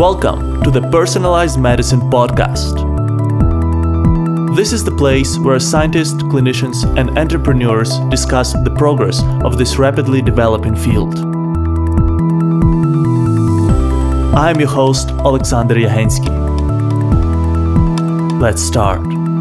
Welcome to the Personalized Medicine Podcast. This is the place where scientists, clinicians, and entrepreneurs discuss the progress of this rapidly developing field. I am your host, Alexander Yahensky. Let's start.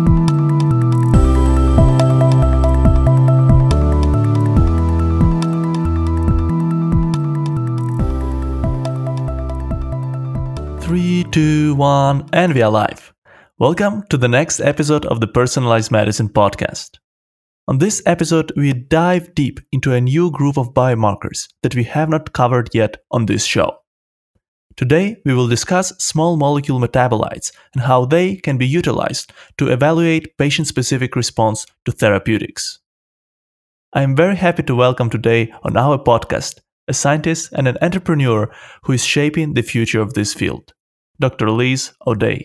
Three, two, one, and we are live. Welcome to the next episode of the Personalized Medicine Podcast. On this episode, we dive deep into a new group of biomarkers that we have not covered yet on this show. Today, we will discuss small molecule metabolites and how they can be utilized to evaluate patient-specific response to therapeutics. I am very happy to welcome today on our podcast a scientist and an entrepreneur who is shaping the future of this field, Dr. Liz O'Day.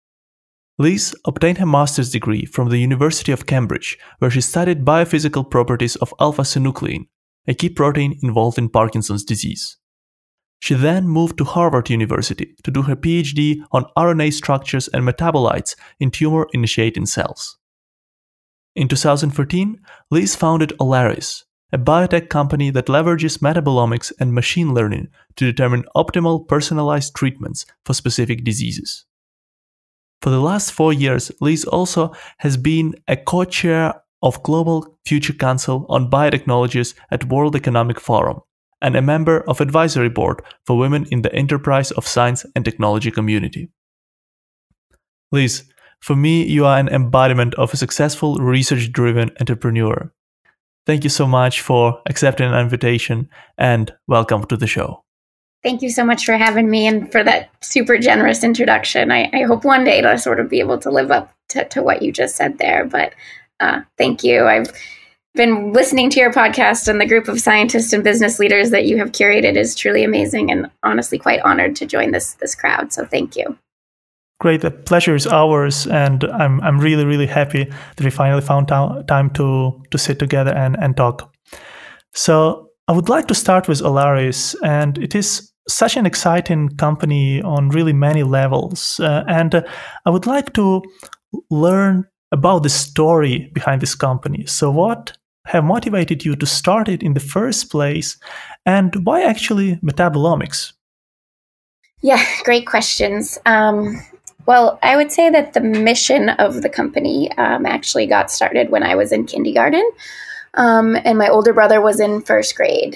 Liz obtained her master's degree from the University of Cambridge, where she studied biophysical properties of alpha-synuclein, a key protein involved in Parkinson's disease. She then moved to Harvard University to do her PhD on RNA structures and metabolites in tumor-initiating cells. In 2014, Liz founded Olaris, a biotech company that leverages metabolomics and machine learning to determine optimal personalized treatments for specific diseases. For the last 4 years, Liz also has been a co-chair of Global Future Council on Biotechnologies at World Economic Forum and a member of advisory board for women in the enterprise of science and technology community. Liz, for me, you are an embodiment of a successful research-driven entrepreneur. Thank you so much for accepting an invitation and welcome to the show. Thank you so much for having me and for that super generous introduction. I hope one day to sort of be able to live up to what you just said there, but thank you. I've been listening to your podcast, and the group of scientists and business leaders that you have curated is truly amazing, and honestly quite honored to join this crowd, so thank you. Great, the pleasure is ours, and I'm really happy that we finally found time to sit together and talk. So I would like to start with Olaris, and it is such an exciting company on really many levels, and I would like to learn about the story behind this company. So what have motivated you to start it in the first place, and why actually metabolomics? Yeah, great questions. Well, I would say that the mission of the company actually got started when I was in kindergarten, and my older brother was in first grade.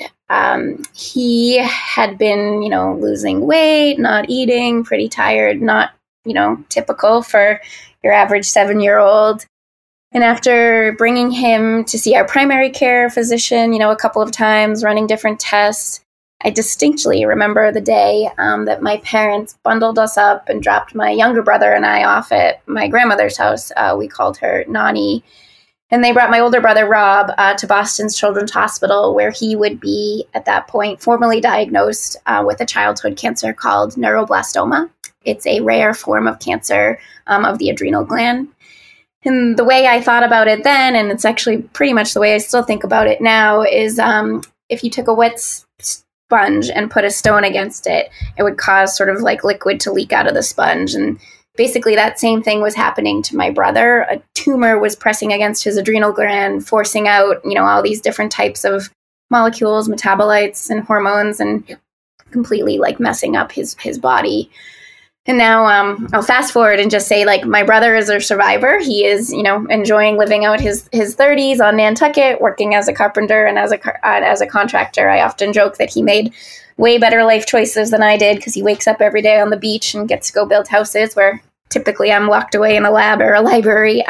He had been, losing weight, not eating, pretty tired, not, typical for your average 7-year-old. And after bringing him to see our primary care physician, a couple of times, running different tests, I distinctly remember the day that my parents bundled us up and dropped my younger brother and I off at my grandmother's house. We called her Nani. And they brought my older brother, Rob, to Boston's Children's Hospital, where he would be, at that point, formally diagnosed with a childhood cancer called neuroblastoma. It's a rare form of cancer of the adrenal gland. And the way I thought about it then, and it's actually pretty much the way I still think about it now, is if you took a wet sponge and put a stone against it, it would cause sort of like liquid to leak out of the sponge. And basically that same thing was happening to my brother. A tumor was pressing against his adrenal gland, forcing out, all these different types of molecules, metabolites, and hormones, and completely messing up his body. And now I'll fast forward and just say, my brother is a survivor. He is, enjoying living out his 30s on Nantucket, working as a carpenter and as a contractor. I often joke that he made way better life choices than I did because he wakes up every day on the beach and gets to go build houses where typically I'm locked away in a lab or a library.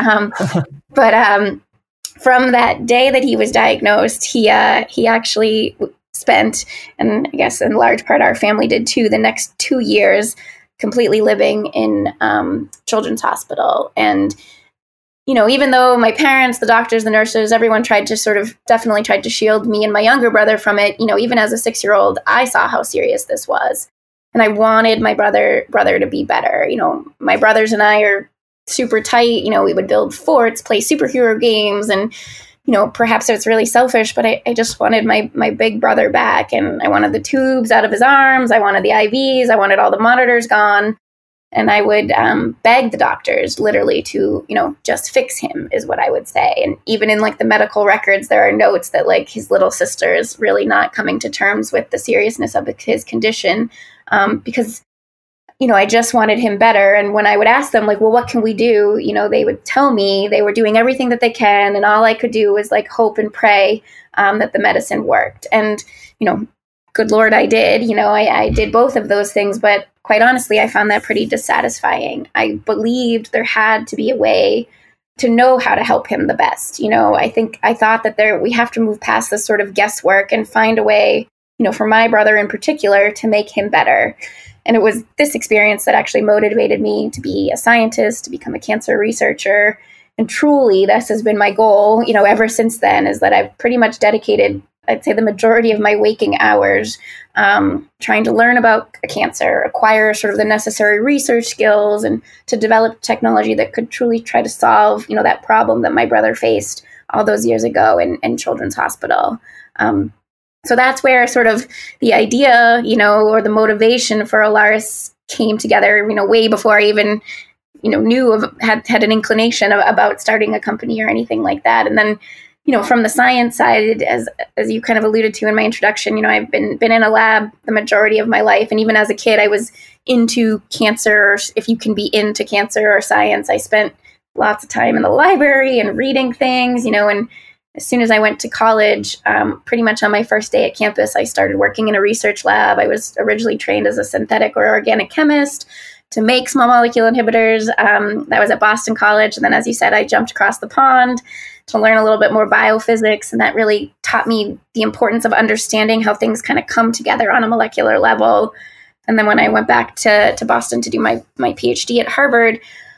But from that day that he was diagnosed, he actually spent, and I guess in large part our family did too, the next 2 years completely living in Children's Hospital. And, even though my parents, the doctors, the nurses, everyone definitely tried to shield me and my younger brother from it, even as a 6-year-old, I saw how serious this was. And I wanted my brother to be better. My brothers and I are super tight. We would build forts, play superhero games, and, perhaps it's really selfish, but I just wanted my big brother back, and I wanted the tubes out of his arms. I wanted the IVs. I wanted all the monitors gone. And I would beg the doctors literally to, just fix him, is what I would say. And even in like the medical records, there are notes that like his little sister is really not coming to terms with the seriousness of his condition, because, I just wanted him better. And when I would ask them like, well, what can we do? They would tell me they were doing everything that they can. And all I could do was like hope and pray that the medicine worked. And, good Lord, I did. I did both of those things. But quite honestly, I found that pretty dissatisfying. I believed there had to be a way to know how to help him the best. I thought that we have to move past this sort of guesswork and find a way, for my brother in particular, to make him better. And it was this experience that actually motivated me to be a scientist, to become a cancer researcher. And truly, this has been my goal, ever since then, is that I've pretty much dedicated, I'd say, the majority of my waking hours trying to learn about cancer, acquire sort of the necessary research skills, and to develop technology that could truly try to solve, that problem that my brother faced all those years ago in Children's Hospital. So that's where sort of the idea, or the motivation for Alaris came together, way before I even, had an inclination about starting a company or anything like that. And then, from the science side, as you kind of alluded to in my introduction, I've been in a lab the majority of my life. And even as a kid, I was into cancer. If you can be into cancer or science, I spent lots of time in the library and reading things, and as soon as I went to college, pretty much on my first day at campus, I started working in a research lab. I was originally trained as a synthetic or organic chemist to make small molecule inhibitors. That was at Boston College. And then, as you said, I jumped across the pond to learn a little bit more biophysics. And that really taught me the importance of understanding how things kind of come together on a molecular level. And then when I went back to Boston to do my PhD at Harvard,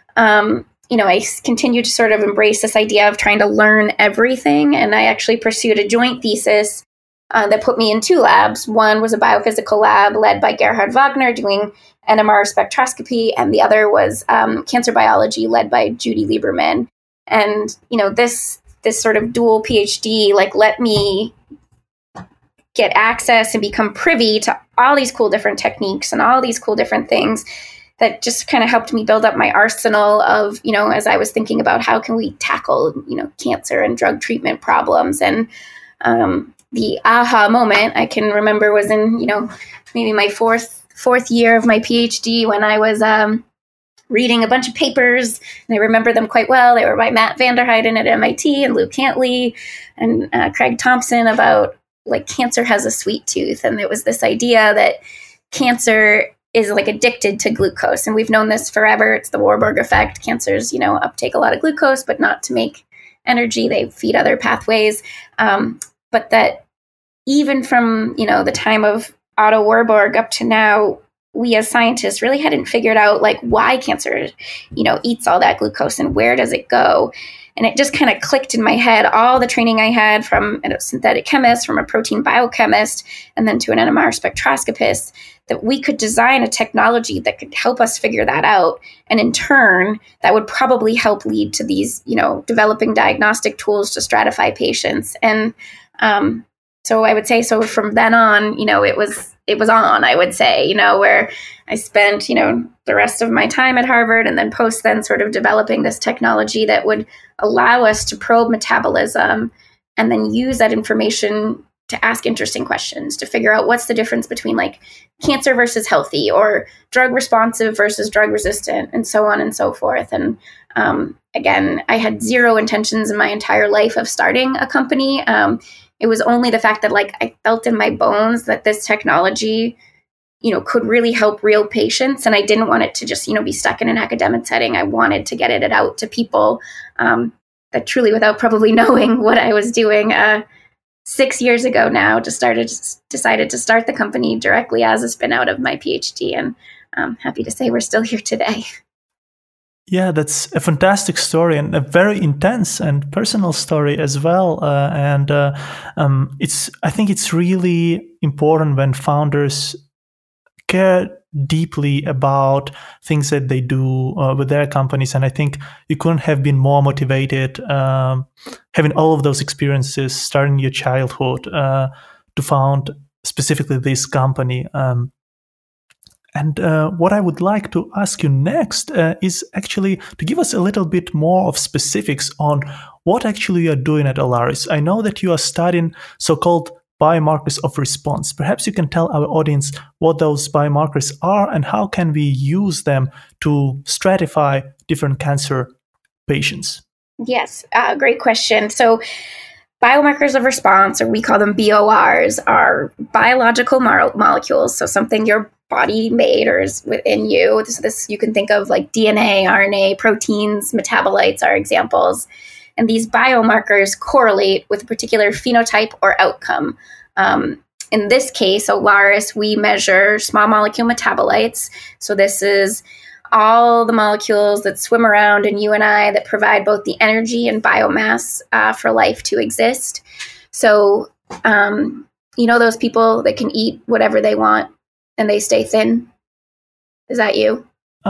I continued to sort of embrace this idea of trying to learn everything. And I actually pursued a joint thesis that put me in two labs. One was a biophysical lab led by Gerhard Wagner doing NMR spectroscopy, and the other was cancer biology led by Judy Lieberman. And, this sort of dual PhD, let me get access and become privy to all these cool different techniques and all these cool different things that just kind of helped me build up my arsenal of, as I was thinking about how can we tackle, cancer and drug treatment problems. And the aha moment I can remember was in, maybe my fourth year of my PhD, when I was reading a bunch of papers, and I remember them quite well. They were by Matt Vanderheiden at MIT and Luke Cantley and Craig Thompson about cancer has a sweet tooth. And there was this idea that cancer is addicted to glucose. And we've known this forever. It's the Warburg effect. Cancers, uptake a lot of glucose, but not to make energy. They feed other pathways. But that even from, the time of Otto Warburg up to now, we as scientists really hadn't figured out why cancer, eats all that glucose and where does it go. And it just kind of clicked in my head, all the training I had from a synthetic chemist, from a protein biochemist, and then to an NMR spectroscopist, that we could design a technology that could help us figure that out. And in turn, that would probably help lead to these, developing diagnostic tools to stratify patients. And so I would say, so from then on, it was on, I would say, where I spent, the rest of my time at Harvard and then post then sort of developing this technology that would allow us to probe metabolism and then use that information to ask interesting questions, to figure out what's the difference between cancer versus healthy, or drug responsive versus drug resistant, and so on and so forth. And again, I had zero intentions in my entire life of starting a company. It was only the fact that I felt in my bones that this technology, could really help real patients. And I didn't want it to just, be stuck in an academic setting. I wanted to get it out to people that truly, without probably knowing what I was doing 6 years ago now, decided to start the company directly as a spin out of my PhD. And I'm happy to say we're still here today. Yeah, that's a fantastic story and a very intense and personal story as well. I think it's really important when founders care deeply about things that they do with their companies. And I think you couldn't have been more motivated having all of those experiences starting your childhood to found specifically this company. And what I would like to ask you next is actually to give us a little bit more of specifics on what actually you are doing at Alaris. I know that you are studying so-called biomarkers of response. Perhaps you can tell our audience what those biomarkers are and how can we use them to stratify different cancer patients. Yes, great question. So biomarkers of response, or we call them BORs, are biological molecules. So something your body made or is within you. This you can think of like DNA, RNA, proteins, metabolites are examples. And these biomarkers correlate with a particular phenotype or outcome. In this case, Alaris, we measure small molecule metabolites. So this is all the molecules that swim around in you and I that provide both the energy and biomass for life to exist. So, those people that can eat whatever they want and they stay thin? Is that you?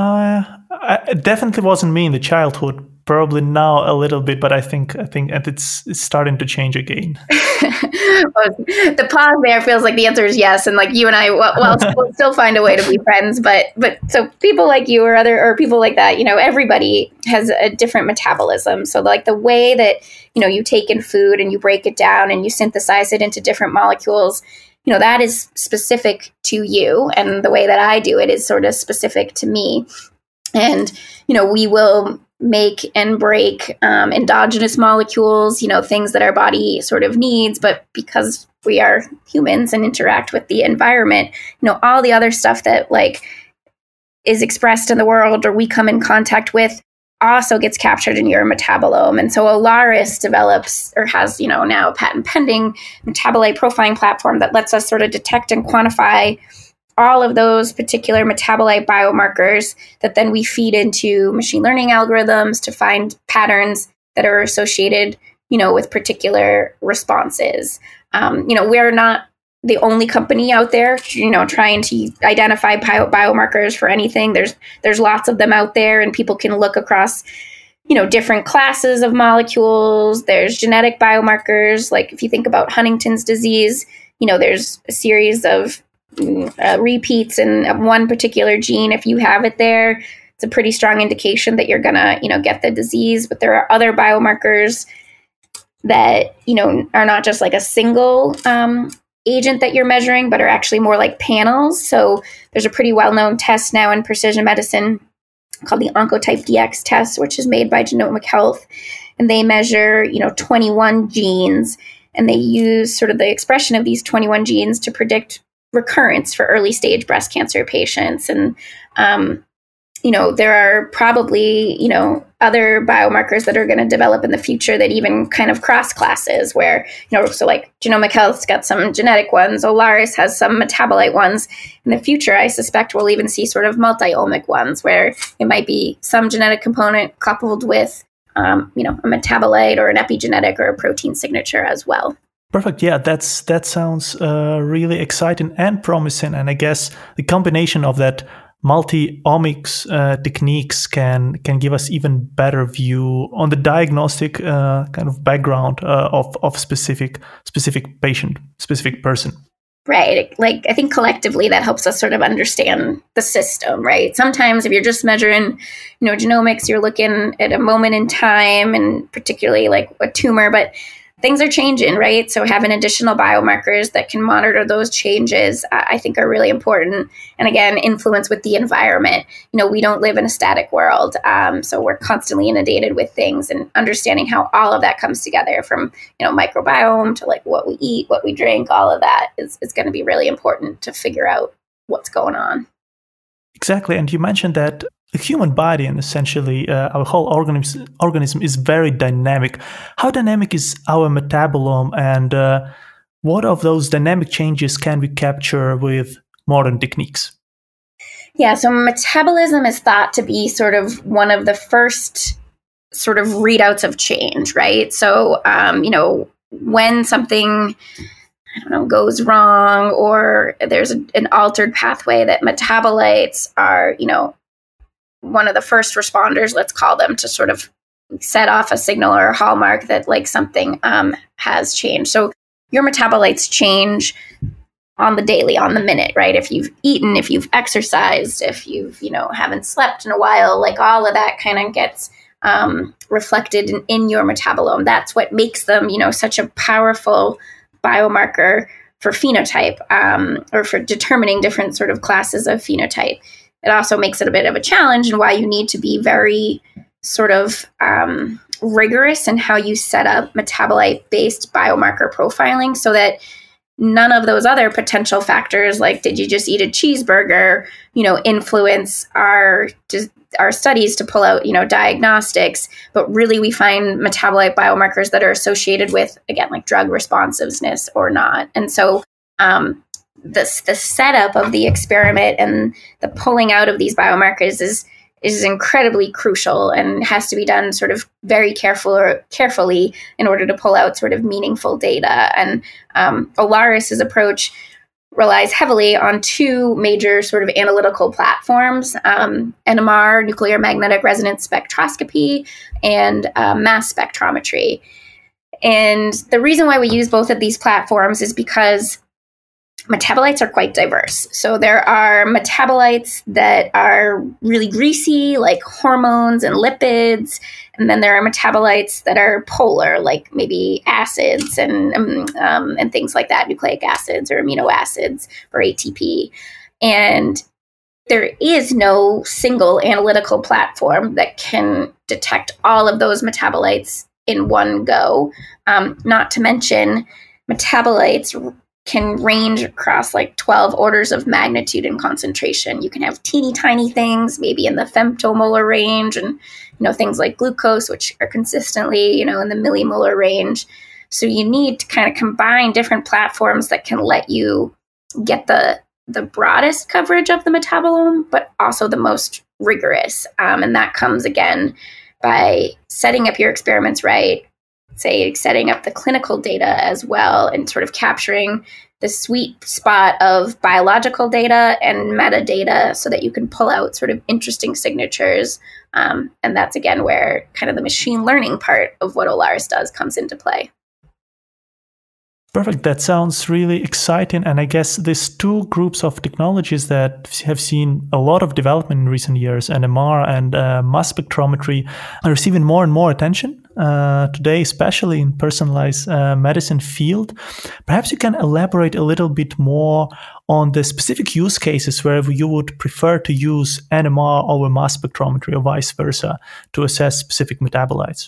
It definitely wasn't me in the childhood. Probably now a little bit, but I think it's starting to change again. Well, the pause there feels like the answer is yes, and like you and I, we'll still find a way to be friends. But so people like you or people like that, everybody has a different metabolism. So like the way that you take in food and you break it down and you synthesize it into different molecules, that is specific to you, and the way that I do it is sort of specific to me. And we will make and break endogenous molecules, things that our body sort of needs. But because we are humans and interact with the environment, all the other stuff that like is expressed in the world or we come in contact with also gets captured in your metabolome. And so Alaris develops or has, now a patent pending metabolite profiling platform that lets us sort of detect and quantify all of those particular metabolite biomarkers that then we feed into machine learning algorithms to find patterns that are associated, with particular responses. We're not the only company out there, trying to identify biomarkers for anything. There's lots of them out there, and people can look across, different classes of molecules. There's genetic biomarkers. Like if you think about Huntington's disease, there's a series of repeats in one particular gene. If you have it there, it's a pretty strong indication that you're gonna, get the disease. But there are other biomarkers that, are not just like a single agent that you're measuring, but are actually more like panels. So there's a pretty well-known test now in precision medicine called the Oncotype DX test, which is made by Genomic Health. And they measure, 21 genes, and they use sort of the expression of these 21 genes to predict recurrence for early stage breast cancer patients. And, there are probably, other biomarkers that are going to develop in the future that even kind of cross classes where, so like Genomic Health's got some genetic ones, Alaris has some metabolite ones. In the future, I suspect we'll even see sort of multi-omic ones where it might be some genetic component coupled with, a metabolite or an epigenetic or a protein signature as well. Perfect. Yeah, that sounds really exciting and promising. And I guess the combination of that multi-omics techniques can give us even better view on the diagnostic kind of background of specific patient, specific person. Right. Like I think collectively that helps us sort of understand the system, right? Sometimes if you're just measuring, genomics, you're looking at a moment in time and particularly like a tumor, but things are changing, right? So having additional biomarkers that can monitor those changes, I think are really important. And again, influence with the environment. We don't live in a static world. So we're constantly inundated with things, and understanding how all of that comes together from, microbiome to like what we eat, what we drink, all of that is going to be really important to figure out what's going on. Exactly. And you mentioned that the human body and essentially our whole organism is very dynamic. How dynamic is our metabolome, and what of those dynamic changes can we capture with modern techniques? Yeah, so metabolism is thought to be sort of one of the first sort of readouts of change, right? So, when something I don't know, goes wrong, or there's an altered pathway, that metabolites are, one of the first responders, let's call them, to sort of set off a signal or a hallmark that like something has changed. So your metabolites change on the daily, on the minute, right? If you've eaten, if you've exercised, if you've, haven't slept in a while, like all of that kind of gets reflected in your metabolome. That's what makes them, such a powerful biomarker for phenotype, or for determining different sort of classes of phenotype. It also makes it a bit of a challenge, and why you need to be very sort of rigorous in how you set up metabolite-based biomarker profiling, so that none of those other potential factors, like did you just eat a cheeseburger, influence our studies to pull out, diagnostics. But really we find metabolite biomarkers that are associated with, again, like drug responsiveness or not. And so the setup of the experiment and the pulling out of these biomarkers is incredibly crucial, and has to be done sort of very carefully in order to pull out sort of meaningful data. And Olaris's approach relies heavily on two major sort of analytical platforms, NMR, nuclear magnetic resonance spectroscopy, and mass spectrometry. And the reason why we use both of these platforms is because metabolites are quite diverse. So there are metabolites that are really greasy, like hormones and lipids. And then there are metabolites that are polar, like maybe acids and things like that, nucleic acids or amino acids, or ATP. And there is no single analytical platform that can detect all of those metabolites in one go. Not to mention, metabolites can range across like 12 orders of magnitude in concentration. You can have teeny tiny things, maybe in the femtomolar range, and things like glucose, which are consistently in the millimolar range. So you need to kind of combine different platforms that can let you get the broadest coverage of the metabolome, but also the most rigorous. And that comes again by setting up your experiments right, say setting up the clinical data as well, and sort of capturing the sweet spot of biological data and metadata so that you can pull out sort of interesting signatures. And that's, again, where kind of the machine learning part of what Olaris does comes into play. Perfect. That sounds really exciting. And I guess these two groups of technologies that have seen a lot of development in recent years, NMR and mass spectrometry, are receiving more and more attention today, especially in personalized medicine field. Perhaps you can elaborate a little bit more on the specific use cases where you would prefer to use NMR over mass spectrometry or vice versa to assess specific metabolites.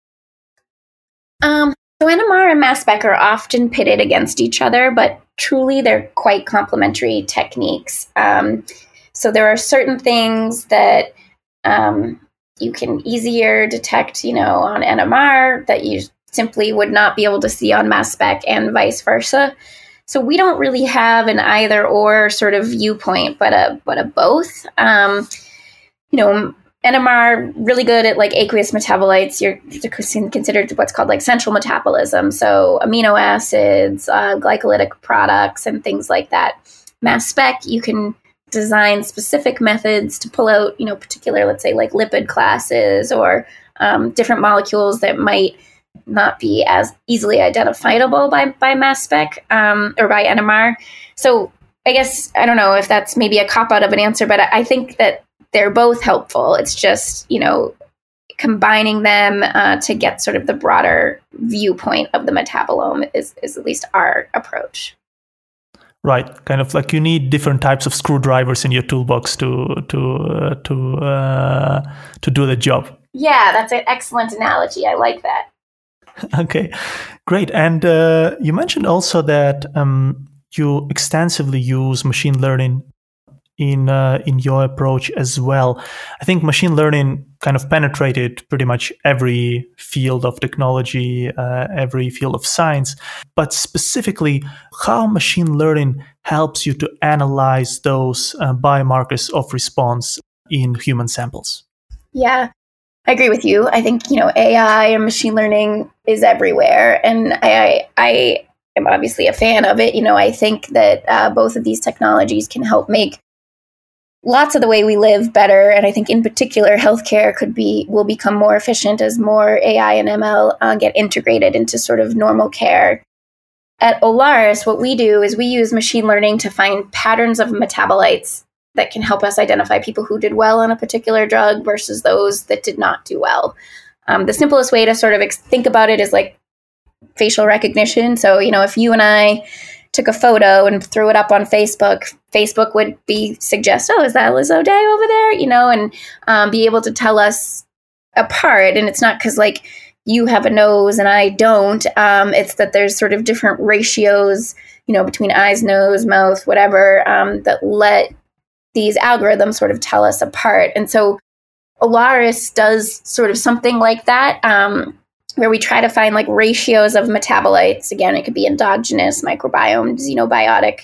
So NMR and mass spec are often pitted against each other, but truly they're quite complementary techniques. So there are certain things that you can easier detect, on NMR that you simply would not be able to see on mass spec, and vice versa. So we don't really have an either or sort of viewpoint, but a both. NMR, really good at like aqueous metabolites. You're considered what's called like central metabolism. So amino acids, glycolytic products, and things like that. Mass spec, you can design specific methods to pull out, particular, let's say like lipid classes or different molecules that might not be as easily identifiable by mass spec or by NMR. So I guess, I don't know if that's maybe a cop out of an answer, but I think that they're both helpful. It's just, combining them to get sort of the broader viewpoint of the metabolome is at least our approach. Right, kind of like you need different types of screwdrivers in your toolbox to do the job. Yeah, that's an excellent analogy. I like that. Okay, great. And you mentioned also that you extensively use machine learning in your approach as well. I think machine learning kind of penetrated pretty much every field of technology, every field of science. But specifically, how machine learning helps you to analyze those biomarkers of response in human samples? Yeah, I agree with you. I think, AI and machine learning is everywhere. And I am obviously a fan of it. I think that both of these technologies can help make lots of the way we live better. And I think in particular, healthcare will become more efficient as more AI and ML get integrated into sort of normal care. At Olaris, what we do is we use machine learning to find patterns of metabolites that can help us identify people who did well on a particular drug versus those that did not do well. The simplest way to sort of think about it is like facial recognition. So, if you and I took a photo and threw it up on Facebook, Facebook would suggest, oh, is that Liz O'Day over there? And be able to tell us apart. And it's not because like you have a nose and I don't. It's that there's sort of different ratios, between eyes, nose, mouth, whatever, that let these algorithms sort of tell us apart. And so Olaris does sort of something like that, where we try to find like ratios of metabolites. Again, it could be endogenous, microbiome, xenobiotic,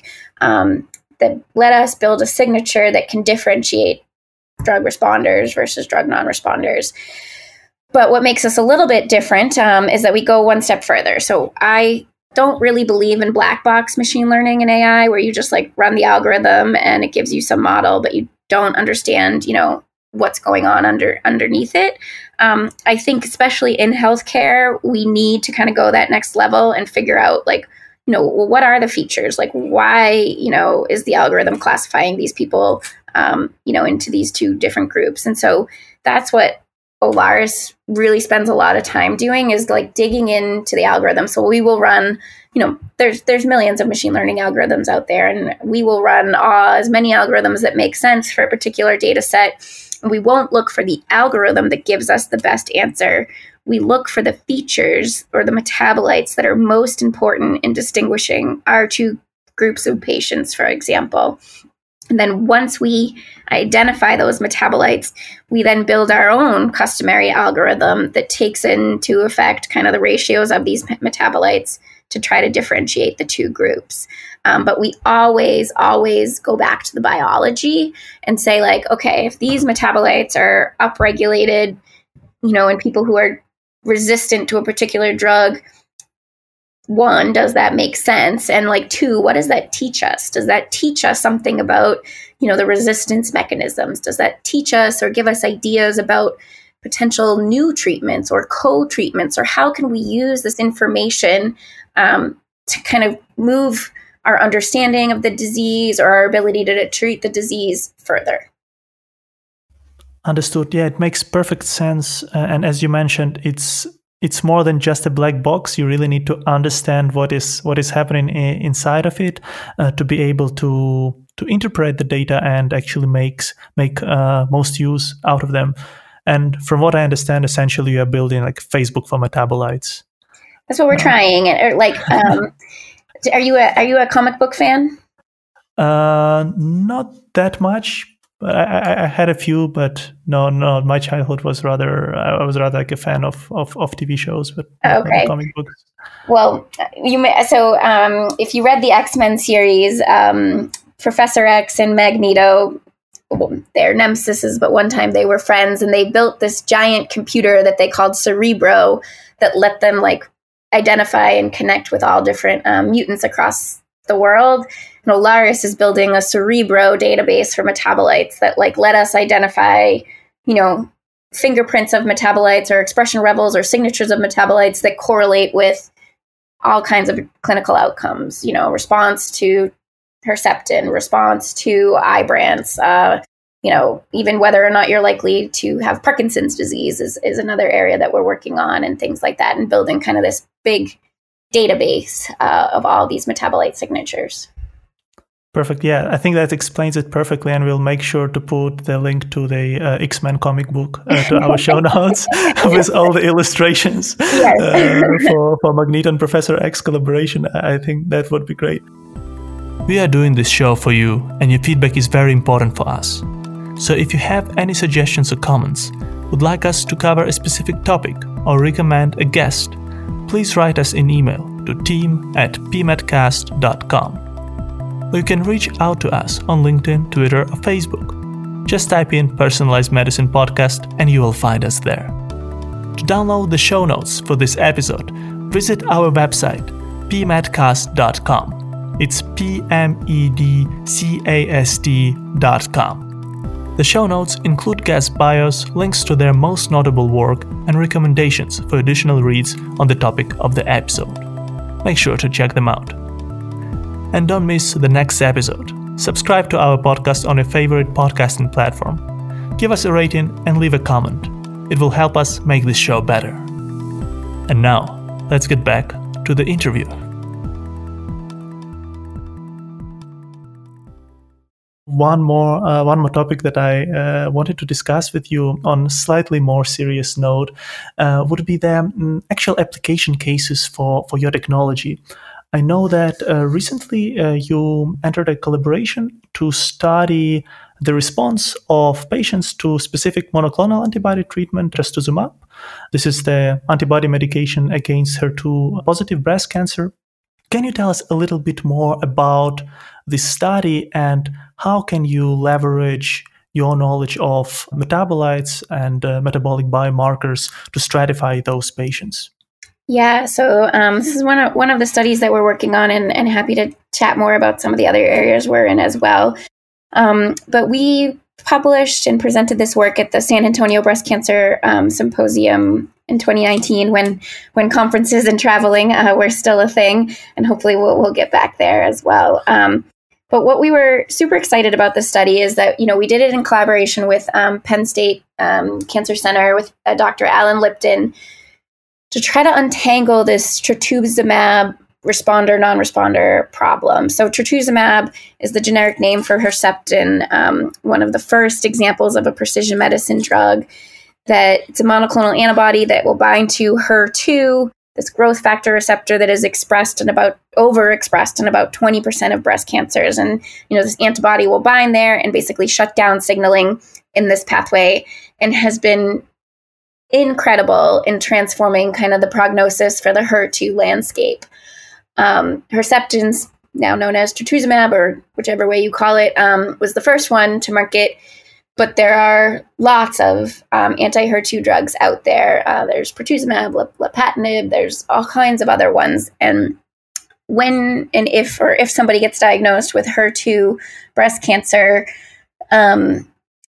that let us build a signature that can differentiate drug responders versus drug non-responders. But what makes us a little bit different is that we go one step further. So I don't really believe in black box machine learning and AI, where you just like run the algorithm and it gives you some model, but you don't understand, what's going on underneath it. I think especially in healthcare, we need to kind of go that next level and figure out like, what are the features? Like why, is the algorithm classifying these people, into these two different groups? And so that's what Olaris really spends a lot of time doing, is like digging into the algorithm. So we will run, there's millions of machine learning algorithms out there, and we will run as many algorithms that make sense for a particular data set. And we won't look for the algorithm that gives us the best answer. We look for the features or the metabolites that are most important in distinguishing our two groups of patients, for example. And then once we identify those metabolites, we then build our own customary algorithm that takes into effect kind of the ratios of these metabolites to try to differentiate the two groups. But we always go back to the biology and say like, okay, if these metabolites are upregulated, in people who are resistant to a particular drug, one, does that make sense? And like, two, what does that teach us? Does that teach us something about, the resistance mechanisms? Does that teach us or give us ideas about potential new treatments or co-treatments? Or how can we use this information to kind of move our understanding of the disease or our ability to treat the disease further? Understood. Yeah, it makes perfect sense. And as you mentioned, it's more than just a black box. You really need to understand what is happening inside of it to be able to interpret the data and actually make most use out of them. And from what I understand, essentially you are building like Facebook for metabolites. That's what we're trying. Are you a comic book fan? Not that much. I had a few, but no. My childhood was I was rather like a fan of TV shows, but not comic books. Well, if you read the X-Men series, Professor X and Magneto, they're nemesises, but one time they were friends, and they built this giant computer that they called Cerebro that let them like identify and connect with all different mutants across the world. And Olaris is building a Cerebro database for metabolites that like let us identify, fingerprints of metabolites or expression levels or signatures of metabolites that correlate with all kinds of clinical outcomes, response to Herceptin, response to Ibrance, even whether or not you're likely to have Parkinson's disease is another area that we're working on, and things like that, and building kind of this big database of all these metabolite signatures. Perfect. Yeah, I think that explains it perfectly, and we'll make sure to put the link to the X-Men comic book to our show notes with all the illustrations for Magneto and Professor X collaboration. I think that would be great. We are doing this show for you, and your feedback is very important for us. So if you have any suggestions or comments, would like us to cover a specific topic or recommend a guest, please write us an email to team@pmedcast.com. Or you can reach out to us on LinkedIn, Twitter, or Facebook. Just type in Personalized Medicine Podcast and you will find us there. To download the show notes for this episode, visit our website pmedcast.com. It's PMEDCAST.com. The show notes include guest bios, links to their most notable work, and recommendations for additional reads on the topic of the episode. Make sure to check them out. And don't miss the next episode. Subscribe to our podcast on your favorite podcasting platform. Give us a rating and leave a comment. It will help us make this show better. And now, let's get back to the interview. One more topic that I wanted to discuss with you on a slightly more serious note would be the actual application cases for your technology. I know that recently you entered a collaboration to study the response of patients to specific monoclonal antibody treatment, trastuzumab. This is the antibody medication against HER2-positive breast cancer. Can you tell us a little bit more about this study and how can you leverage your knowledge of metabolites and metabolic biomarkers to stratify those patients? Yeah, so this is one of the studies that we're working on, and happy to chat more about some of the other areas we're in as well. But we published and presented this work at the San Antonio Breast Cancer Symposium in 2019 when conferences and traveling were still a thing, and hopefully we'll get back there as well. But what we were super excited about this study is that, we did it in collaboration with Penn State Cancer Center with Dr. Alan Lipton to try to untangle this trastuzumab responder, non-responder problem. So trastuzumab is the generic name for Herceptin, one of the first examples of a precision medicine drug that it's a monoclonal antibody that will bind to HER2, this growth factor receptor that is overexpressed in about 20% of breast cancers. And, this antibody will bind there and basically shut down signaling in this pathway and has been incredible in transforming kind of the prognosis for the HER2 landscape. Herceptin's, now known as trastuzumab, or whichever way you call it, was the first one to market. But there are lots of anti-HER2 drugs out there. There's pertuzumab, lapatinib, there's all kinds of other ones. And when and if somebody gets diagnosed with HER2 breast cancer, and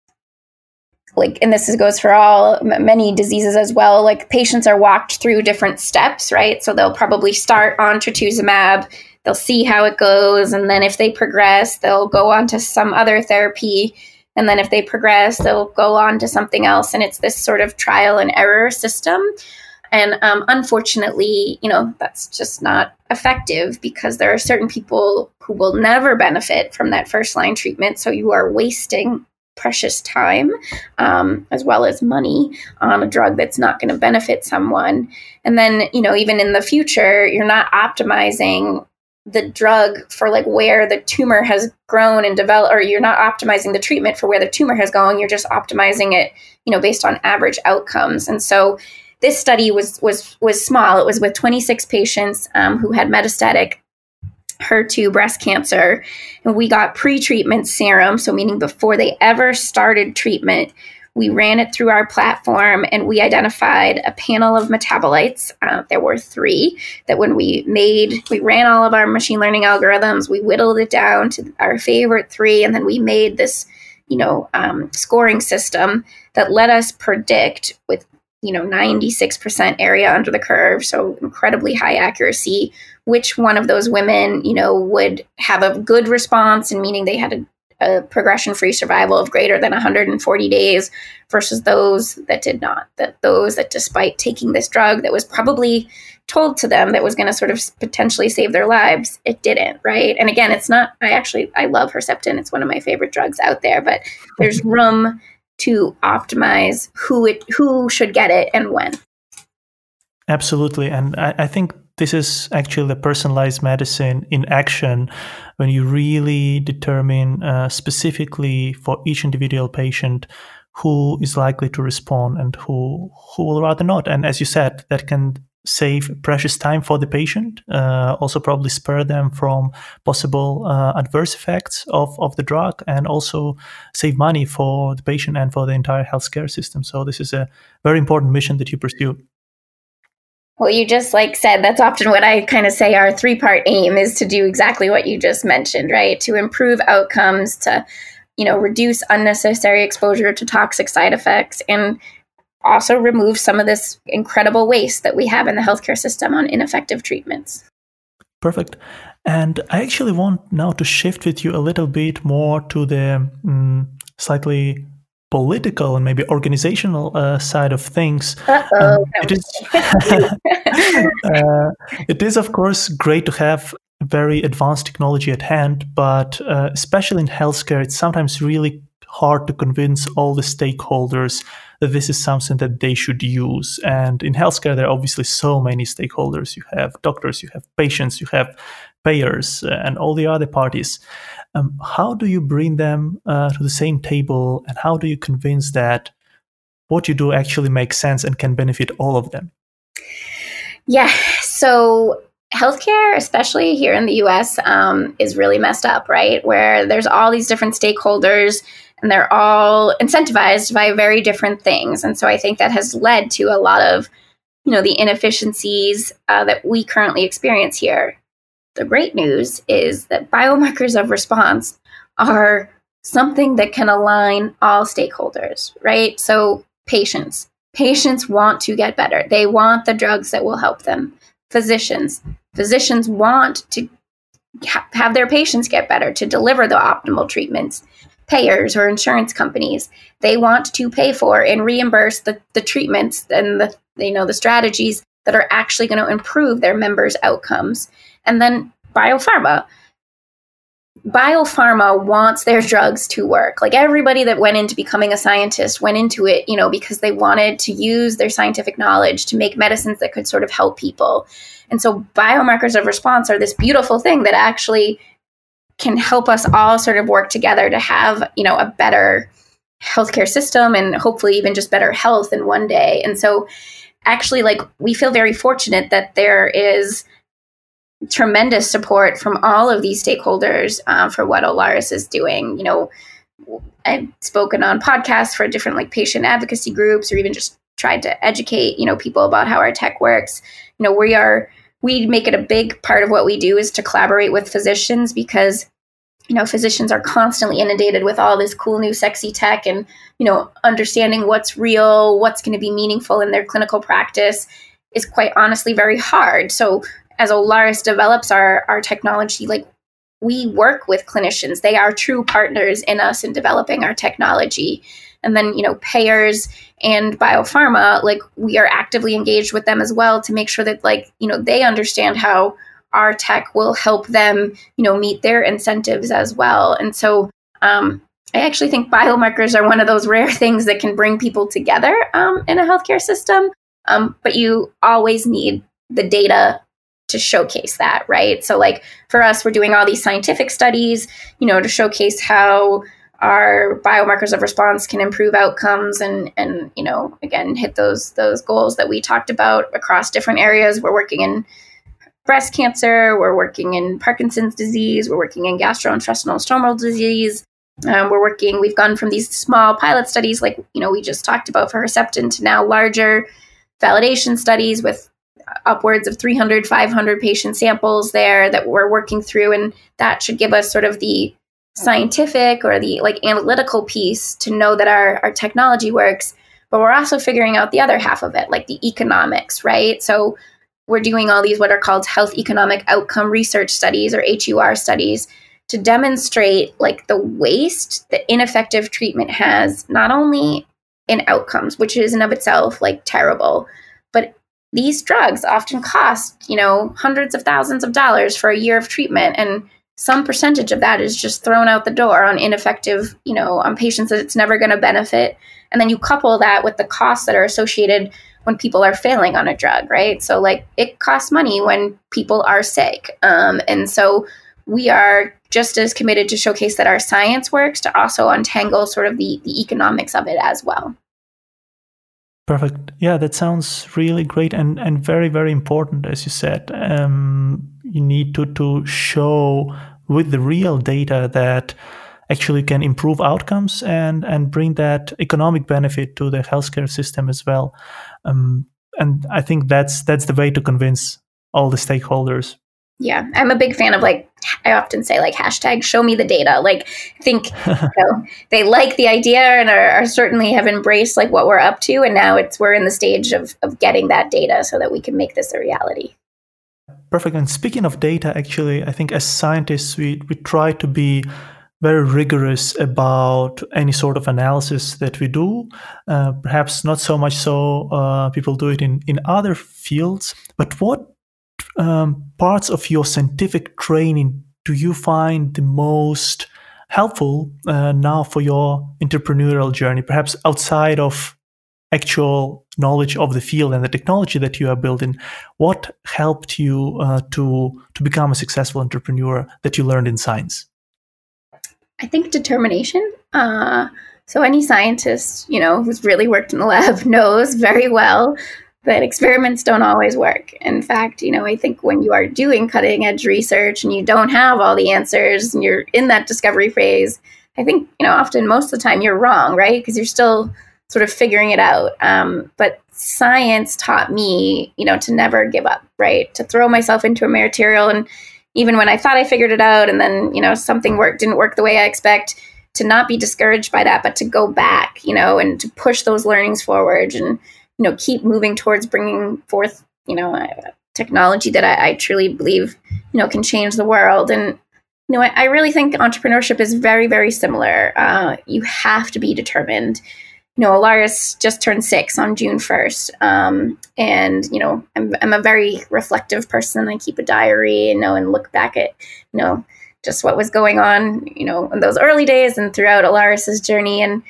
this goes for many diseases as well, patients are walked through different steps, right? So they'll probably start on trastuzumab, they'll see how it goes, and then if they progress, they'll go on to some other therapy. And then if they progress, they'll go on to something else. And it's this sort of trial and error system. And unfortunately, that's just not effective because there are certain people who will never benefit from that first line treatment. So you are wasting precious time as well as money on a drug that's not going to benefit someone. And then, even in the future, you're not optimizing the drug for where the tumor has grown and developed, or you're not optimizing the treatment for where the tumor has gone. You're just optimizing it, based on average outcomes. And so this study was small. It was with 26 patients who had metastatic HER2 breast cancer. And we got pre-treatment serum. So meaning before they ever started treatment, we ran it through our platform and we identified a panel of metabolites. There were 3 that when we ran all of our machine learning algorithms, we whittled it down to our favorite 3. And then we made this, scoring system that let us predict with, 96% area under the curve. So incredibly high accuracy, which one of those women, would have a good response, and meaning they had a progression-free survival of greater than 140 days versus those that did not, those that despite taking this drug that was probably told to them that was going to sort of potentially save their lives, it didn't, right? And again, it's not, I love Herceptin. It's one of my favorite drugs out there, but there's room to optimize who should get it and when. Absolutely. And I think this is actually the personalized medicine in action when you really determine specifically for each individual patient who is likely to respond and who will rather not. And as you said, that can save precious time for the patient, also probably spare them from possible adverse effects of the drug, and also save money for the patient and for the entire healthcare system. So this is a very important mission that you pursue. Well, you just said, that's often what I kind of say our 3-part aim is to do exactly what you just mentioned, right? To improve outcomes, to, reduce unnecessary exposure to toxic side effects, and also remove some of this incredible waste that we have in the healthcare system on ineffective treatments. Perfect. And I actually want now to shift with you a little bit more to the slightly political and maybe organizational side of things. It is, of course, great to have very advanced technology at hand, but especially in healthcare, it's sometimes really hard to convince all the stakeholders that this is something that they should use. And in healthcare, there are obviously so many stakeholders. You have doctors, you have patients, you have payers, and all the other parties. How do you bring them to the same table, and how do you convince that what you do actually makes sense and can benefit all of them? Yeah, so healthcare, especially here in the US, is really messed up, right? Where there's all these different stakeholders and they're all incentivized by very different things. And so I think that has led to a lot of, the inefficiencies that we currently experience here. The great news is that biomarkers of response are something that can align all stakeholders, right? So patients want to get better. They want the drugs that will help them. Physicians want to have their patients get better, to deliver the optimal treatments. Payers or insurance companies, they want to pay for and reimburse the treatments and the strategies that are actually going to improve their members' outcomes. And then biopharma wants their drugs to work. Like everybody that went into becoming a scientist went into it, because they wanted to use their scientific knowledge to make medicines that could sort of help people. And so biomarkers of response are this beautiful thing that actually can help us all sort of work together to have, a better healthcare system and hopefully even just better health in one day. And so actually, we feel very fortunate that there is tremendous support from all of these stakeholders for what Olaris is doing. I've spoken on podcasts for different patient advocacy groups, or even just tried to educate, people about how our tech works. We make it a big part of what we do is to collaborate with physicians, because, physicians are constantly inundated with all this cool new sexy tech, and, understanding what's real, what's going to be meaningful in their clinical practice is quite honestly very hard. So as Olaris develops our technology, we work with clinicians. They are true partners in us in developing our technology. And then, payers and biopharma, we are actively engaged with them as well to make sure that, they understand how our tech will help them, meet their incentives as well. And so I actually think biomarkers are one of those rare things that can bring people together in a healthcare system. But you always need the data to showcase that, right? So for us, we're doing all these scientific studies, to showcase how our biomarkers of response can improve outcomes and again, hit those goals that we talked about across different areas. We're working in breast cancer, we're working in Parkinson's disease, we're working in gastrointestinal stromal disease. We've gone from these small pilot studies we just talked about for Herceptin to now larger validation studies with upwards of 300, 500 patient samples there that we're working through. And that should give us sort of the scientific or the analytical piece to know that our technology works. But we're also figuring out the other half of it, the economics, right? So we're doing all these what are called health economic outcome research studies, or HEOR studies, to demonstrate the waste that ineffective treatment has, not only in outcomes, which is in of itself terrible, but these drugs often cost, hundreds of thousands of dollars for a year of treatment. And some percentage of that is just thrown out the door on ineffective, on patients that it's never going to benefit. And then you couple that with the costs that are associated when people are failing on a drug, right? So it costs money when people are sick. And so we are just as committed to showcase that our science works, to also untangle sort of the economics of it as well. Perfect. Yeah, that sounds really great and very, very important, as you said. You need to show with the real data that actually can improve outcomes and bring that economic benefit to the healthcare system as well. and I think that's the way to convince all the stakeholders. Yeah, I'm a big fan of, like, I often say, like, hashtag show me the data. Like, I think they like the idea and are certainly have embraced like what we're up to. And now we're in the stage of getting that data so that we can make this a reality. Perfect. And speaking of data, actually, I think as scientists, we try to be very rigorous about any sort of analysis that we do. Perhaps not so much so people do it in other fields. But what parts of your scientific training do you find the most helpful now for your entrepreneurial journey, perhaps outside of actual knowledge of the field and the technology that you are building? What helped you to become a successful entrepreneur that you learned in science? I think determination. So any scientist, who's really worked in the lab knows very well that experiments don't always work. In fact, I think when you are doing cutting edge research and you don't have all the answers and you're in that discovery phase, I think, often most of the time you're wrong, right? Because you're still sort of figuring it out. But science taught me, to never give up, right? To throw myself into a material. And even when I thought I figured it out and then, something didn't work the way I expect, to not be discouraged by that, but to go back, and to push those learnings forward and, keep moving towards bringing forth, technology that I truly believe, can change the world. And, I really think entrepreneurship is very, very similar. You have to be determined. Alaris just turned 6 on June 1st. And, I'm a very reflective person. I keep a diary, and look back at, just what was going on, in those early days and throughout Alaris's journey. And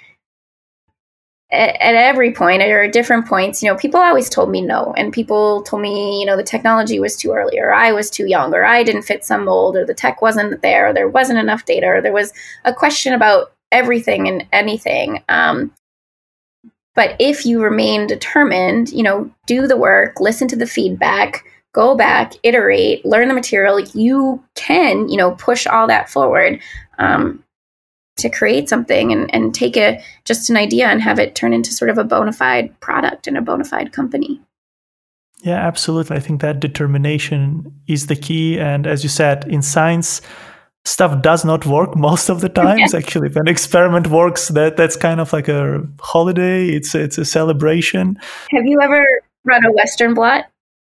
at every point or at different points, people always told me no. And people told me, the technology was too early, or I was too young, or I didn't fit some mold, or the tech wasn't there, or there wasn't enough data, or there was a question about everything and anything. But if you remain determined, do the work, listen to the feedback, go back, iterate, learn the material, you can, push all that forward to create something and take just an idea and have it turn into sort of a bona fide product and a bona fide company. Yeah, absolutely. I think that determination is the key. And as you said, in science, stuff does not work most of the times. Actually, if an experiment works, that's kind of like a holiday. It's a celebration. Have you ever run a Western blot?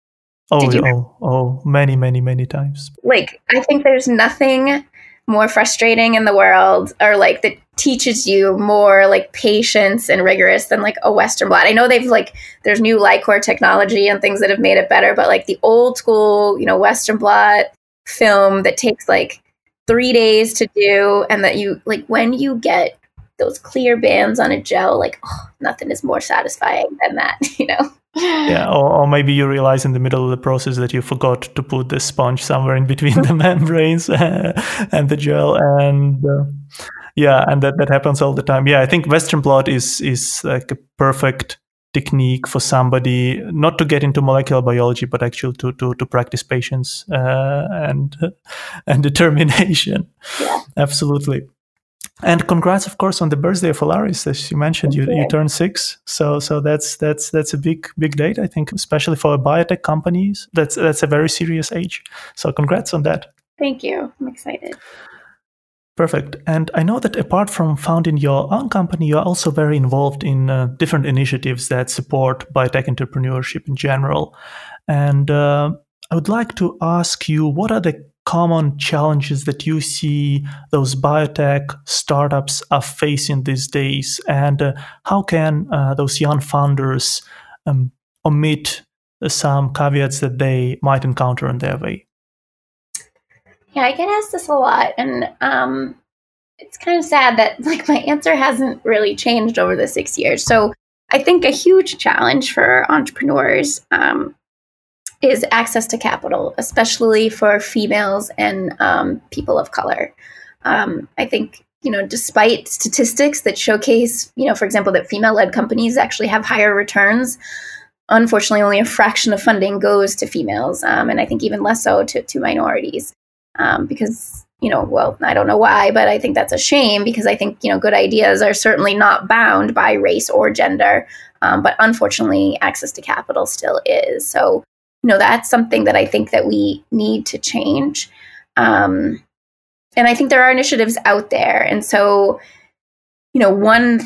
Oh, many times. Like, I think there's nothing more frustrating in the world, or like that teaches you more like patience and rigorous than like a Western blot. I know there's new Lycor technology and things that have made it better, but like the old school, Western blot film that takes like 3 days to do, and that you like when you get those clear bands on a gel, like nothing is more satisfying than that, Yeah, or maybe you realize in the middle of the process that you forgot to put the sponge somewhere in between the membranes and the gel, and and that happens all the time. Yeah, I think Western blot is like a perfect technique for somebody not to get into molecular biology, but actually to practice patience and determination. Yeah. Absolutely. And congrats, of course, on the birthday of Alaris. As you mentioned, you turned 6, so that's a big date, I think, especially for biotech companies. That's a very serious age. So congrats on that. Thank you. I'm excited. Perfect. And I know that apart from founding your own company, you are also very involved in different initiatives that support biotech entrepreneurship in general. And I would like to ask you, what are the common challenges that you see those biotech startups are facing these days, and how can those young founders omit some caveats that they might encounter on their way? Yeah, I get asked this a lot, and it's kind of sad that like my answer hasn't really changed over the 6 years. So I think a huge challenge for entrepreneurs is access to capital, especially for females and people of color. I think, despite statistics that showcase, for example, that female-led companies actually have higher returns, unfortunately, only a fraction of funding goes to females, and I think even less so to minorities. Because, I don't know why, but I think that's a shame, because I think, good ideas are certainly not bound by race or gender. But unfortunately, access to capital still is. So, that's something that I think that we need to change. And I think there are initiatives out there. And so, one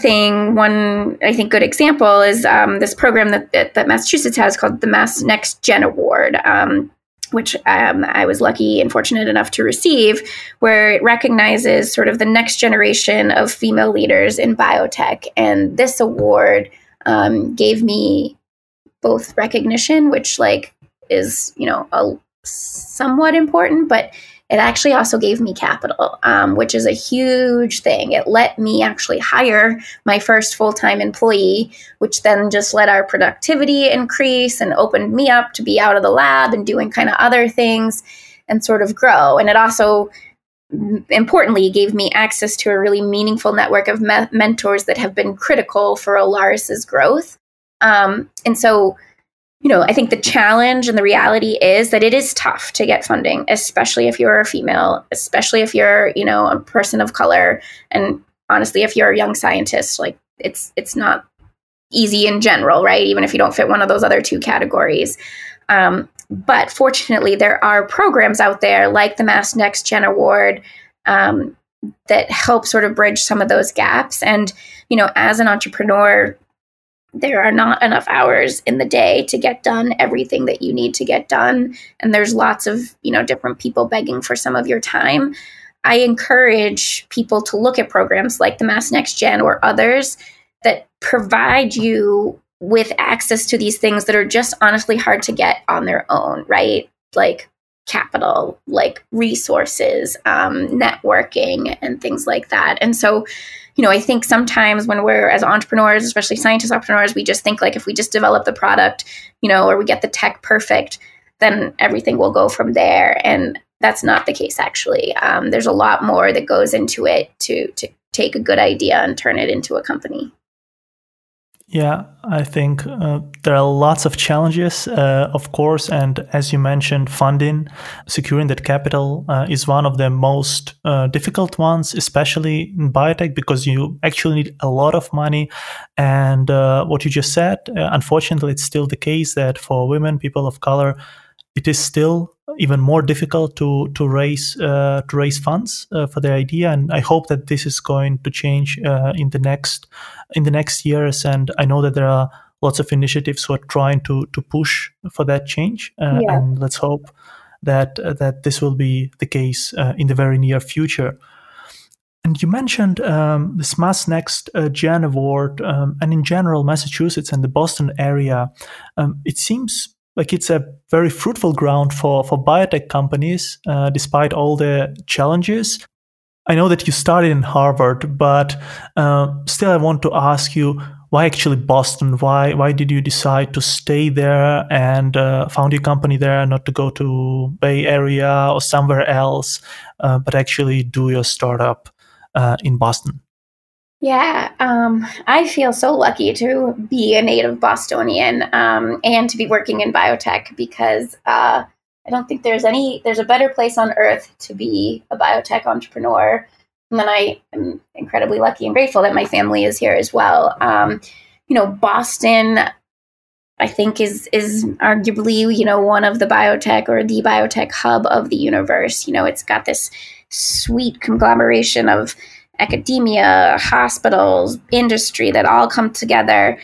I think good example is this program that Massachusetts has called the Mass Next Gen Award, which I was lucky and fortunate enough to receive, where it recognizes sort of the next generation of female leaders in biotech. And this award gave me both recognition, which is, somewhat important, but it actually also gave me capital, which is a huge thing. It let me actually hire my first full-time employee, which then just let our productivity increase and opened me up to be out of the lab and doing kind of other things and sort of grow. And it also, importantly, gave me access to a really meaningful network of mentors that have been critical for Alaris's growth. And so, I think the challenge and the reality is that it is tough to get funding, especially if you're a female, especially if you're, a person of color. And honestly, if you're a young scientist, it's not easy in general, right? Even if you don't fit one of those other two categories. But fortunately, there are programs out there like the Mass Next Gen Award that help sort of bridge some of those gaps. And, as an entrepreneur, there are not enough hours in the day to get done everything that you need to get done. And there's lots of, different people begging for some of your time. I encourage people to look at programs like the Mass Next Gen or others that provide you with access to these things that are just honestly hard to get on their own, right? Like capital, like resources, networking, and things like that. And so, I think sometimes when we're as entrepreneurs, especially scientist entrepreneurs, we just think if we just develop the product, or we get the tech perfect, then everything will go from there. And that's not the case, actually. There's a lot more that goes into it to take a good idea and turn it into a company. Yeah, I think there are lots of challenges, of course. And as you mentioned, funding, securing that capital is one of the most difficult ones, especially in biotech, because you actually need a lot of money. And what you just said, unfortunately, it's still the case that for women, people of color, it is still even more difficult to raise funds for the idea, and I hope that this is going to change in the next years. And I know that there are lots of initiatives who are trying to push for that change, and let's hope that this will be the case in the very near future. And you mentioned this Mass Next Gen Award, and in general, Massachusetts and the Boston area. It seems like it's a very fruitful ground for biotech companies, despite all the challenges. I know that you started in Harvard, but still I want to ask you, why actually Boston? Why did you decide to stay there and found your company there, not to go to Bay Area or somewhere else, but actually do your startup in Boston? Yeah, I feel so lucky to be a native Bostonian and to be working in biotech, because I don't think there's a better place on earth to be a biotech entrepreneur. And then I am incredibly lucky and grateful that my family is here as well. Boston, I think, is arguably, one of the biotech or the biotech hub of the universe. It's got this sweet conglomeration of academia, hospitals, industry that all come together,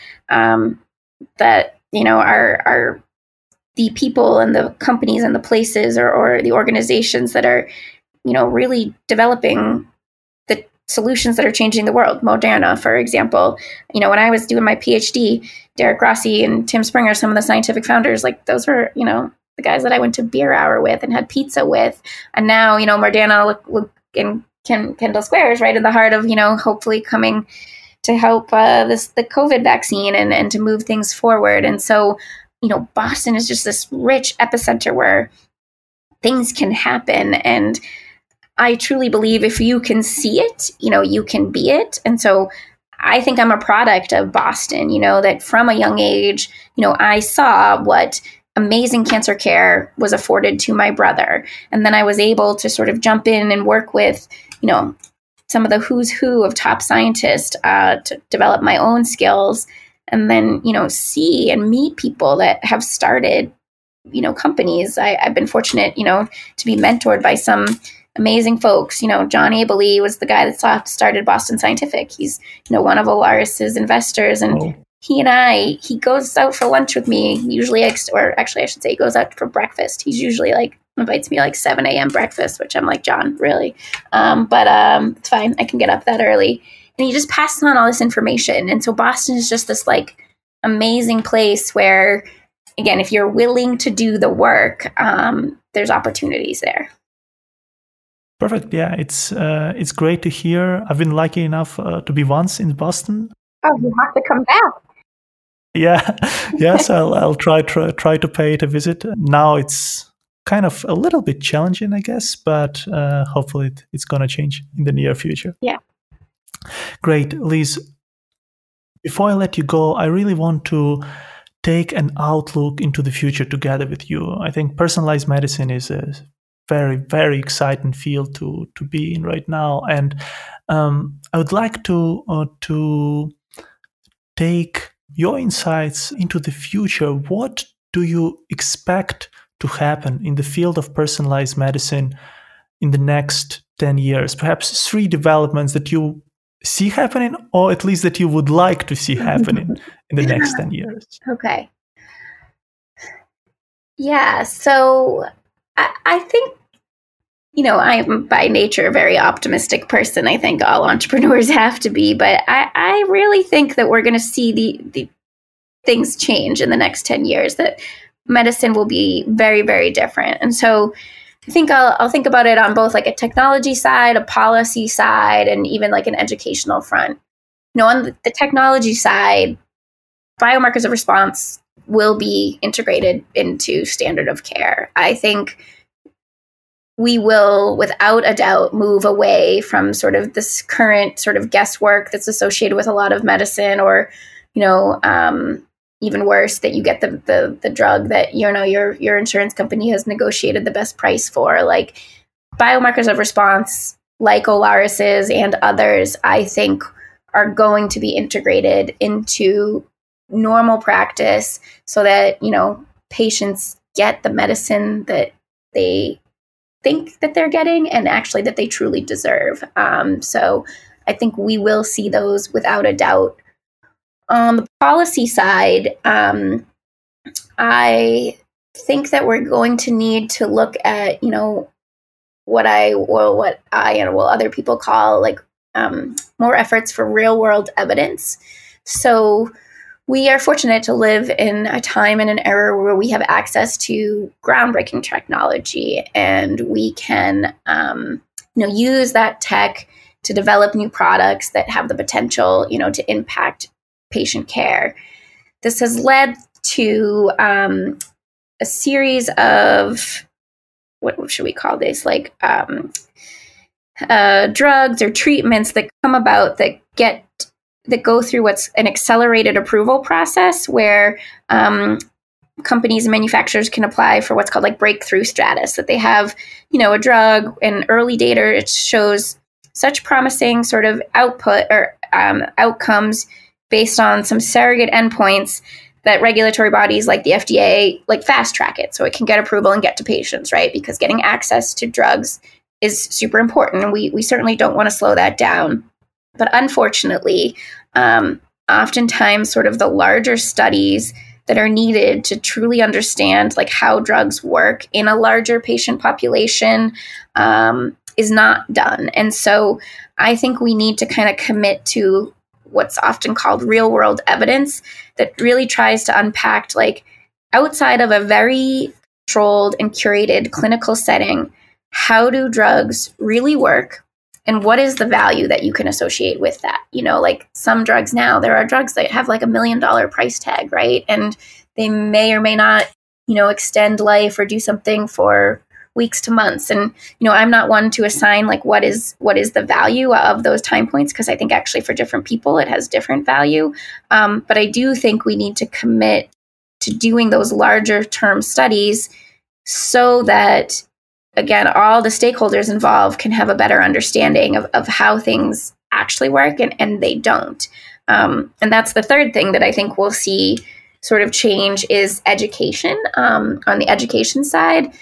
that, are the people and the companies and the places or the organizations that are, really developing the solutions that are changing the world. Moderna, for example, when I was doing my PhD, Derek Rossi and Tim Springer, some of the scientific founders, those were, the guys that I went to beer hour with and had pizza with. And now, Moderna and Kendall Square is right in the heart of, hopefully coming to help the COVID vaccine and to move things forward. And so, Boston is just this rich epicenter where things can happen. And I truly believe if you can see it, you can be it. And so I think I'm a product of Boston, that from a young age, I saw what amazing cancer care was afforded to my brother. And then I was able to sort of jump in and work with, some of the who's who of top scientists to develop my own skills. and then, see and meet people that have started, companies. I've been fortunate, to be mentored by some amazing folks. John Abele was the guy that started Boston Scientific. He's, one of Alaris's investors, and he goes out for lunch with me. Usually, or actually I should say he goes out for breakfast. He's usually invites me 7 a.m. breakfast, which I'm like, John, really? But it's fine. I can get up that early. And he just passes on all this information. And so Boston is just this amazing place where, again, if you're willing to do the work, there's opportunities there. Perfect. Yeah, it's great to hear. I've been lucky enough to be once in Boston. Oh, you have to come back. Yeah. Yes, I'll try to pay it a visit. Now it's kind of a little bit challenging, I guess, but hopefully it's going to change in the near future. Yeah. Great. Liz, before I let you go, I really want to take an outlook into the future together with you. I think personalized medicine is a very, very exciting field to be in right now. And I would like to take your insights into the future. What do you expect to happen in the field of personalized medicine in the next 10 years? Perhaps 3 developments that you see happening, or at least that you would like to see happening in the next 10 years. Okay. Yeah, so I think, I'm by nature a very optimistic person. I think all entrepreneurs have to be, but I really think that we're going to see the things change in the next 10 years, that medicine will be very, very different. And so I think I'll think about it on both a technology side, a policy side, and even an educational front. On the technology side, biomarkers of response will be integrated into standard of care. I think we will, without a doubt, move away from sort of this current sort of guesswork that's associated with a lot of medicine, or, even worse, that you get the drug that your insurance company has negotiated the best price for. Biomarkers of response, like Alaris's and others, I think are going to be integrated into normal practice so that patients get the medicine that they think that they're getting and actually that they truly deserve. So I think we will see those without a doubt. On the policy side, I think that we're going to need to look at, what I and other people call more efforts for real world evidence. So we are fortunate to live in a time and an era where we have access to groundbreaking technology, and we can, use that tech to develop new products that have the potential, to impact patient care. This has led to a series of, what should we call this? Drugs or treatments that come about that go through what's an accelerated approval process, where companies and manufacturers can apply for what's called breakthrough status, that they have, a drug and early data, it shows such promising sort of output or outcomes based on some surrogate endpoints that regulatory bodies like the FDA fast track it so it can get approval and get to patients, right? Because getting access to drugs is super important, and we certainly don't want to slow that down. But unfortunately, oftentimes sort of the larger studies that are needed to truly understand how drugs work in a larger patient population is not done. And so I think we need to kind of commit to what's often called real world evidence that really tries to unpack outside of a very controlled and curated clinical setting, how do drugs really work? And what is the value that you can associate with that? Some drugs now, there are drugs that have $1 million price tag, right? And they may or may not, extend life or do something for weeks to months. And, I'm not one to assign what is the value of those time points, because I think actually for different people, it has different value. But I do think we need to commit to doing those larger term studies so that, again, all the stakeholders involved can have a better understanding of how things actually work and they don't. And that's the third thing that I think we'll see sort of change is education. On the education side,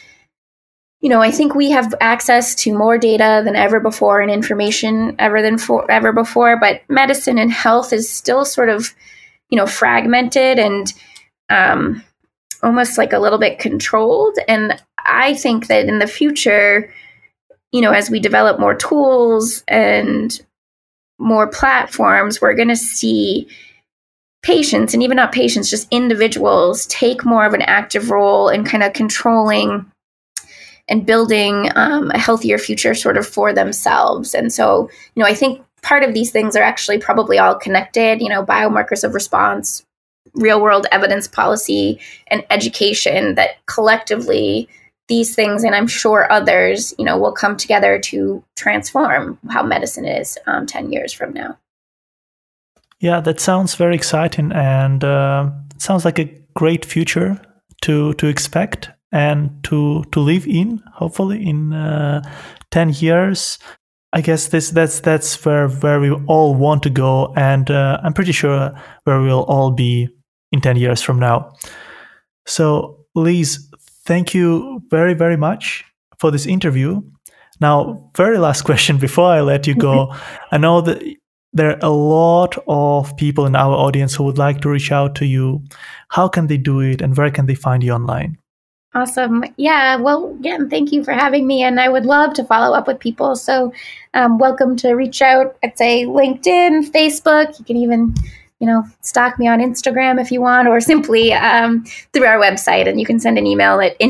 I think we have access to more data than ever before and information ever before, but medicine and health is still sort of, fragmented and almost like a little bit controlled. And I think that in the future, as we develop more tools and more platforms, we're going to see patients, and even not patients, just individuals, take more of an active role in kind of controlling and building a healthier future sort of for themselves. And so, I think part of these things are actually probably all connected, biomarkers of response, real world evidence policy, and education, that collectively these things, and I'm sure others, will come together to transform how medicine is 10 years from now. Yeah, that sounds very exciting, and it sounds like a great future to expect and to live in, hopefully in 10 years. I guess that's where we all want to go, and I'm pretty sure where we'll all be in 10 years from now. So, Liz, thank you very, very much for this interview. Now, very last question before I let you go. I know that there are a lot of people in our audience who would like to reach out to you. How can they do it, and where can they find you online? Awesome. Yeah. Well, again, thank you for having me. And I would love to follow up with people. So welcome to reach out. I'd say LinkedIn, Facebook. You can even, stalk me on Instagram if you want, or simply through our website. And you can send an email at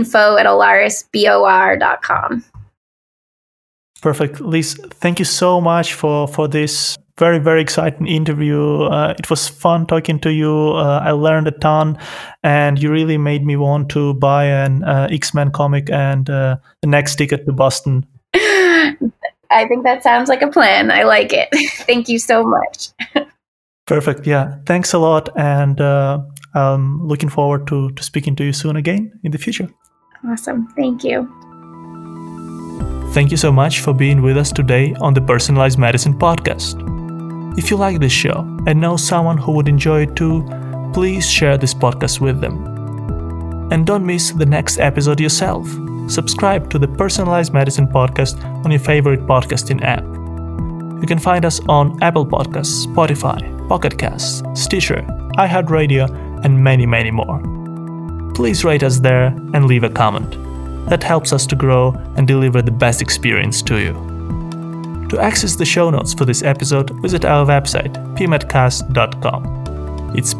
info@olarisbor.com. Perfect. Liz, thank you so much for this very, very exciting interview. It was fun talking to you. I learned a ton, and you really made me want to buy an X-Men comic and the next ticket to Boston. I think that sounds like a plan. I like it. Thank you so much. Perfect. Yeah. Thanks a lot. And I'm looking forward to speaking to you soon again in the future. Awesome. Thank you. Thank you so much for being with us today on the Personalized Medicine Podcast. If you like this show and know someone who would enjoy it too, please share this podcast with them. And don't miss the next episode yourself. Subscribe to the Personalized Medicine Podcast on your favorite podcasting app. You can find us on Apple Podcasts, Spotify, Pocket Casts, Stitcher, iHeartRadio, and many, many more. Please rate us there and leave a comment. That helps us to grow and deliver the best experience to you. To access the show notes for this episode, visit our website, pmedcast.com. It's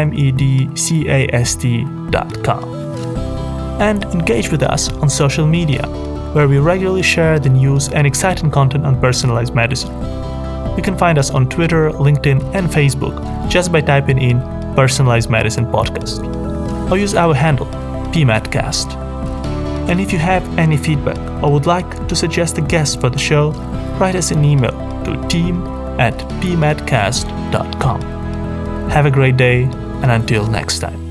pmedcast.com. And engage with us on social media, where we regularly share the news and exciting content on personalized medicine. You can find us on Twitter, LinkedIn, and Facebook just by typing in Personalized Medicine Podcast, or use our handle, pmedcast. And if you have any feedback or would like to suggest a guest for the show, write us an email to team@pmedcast.com. Have a great day, and until next time.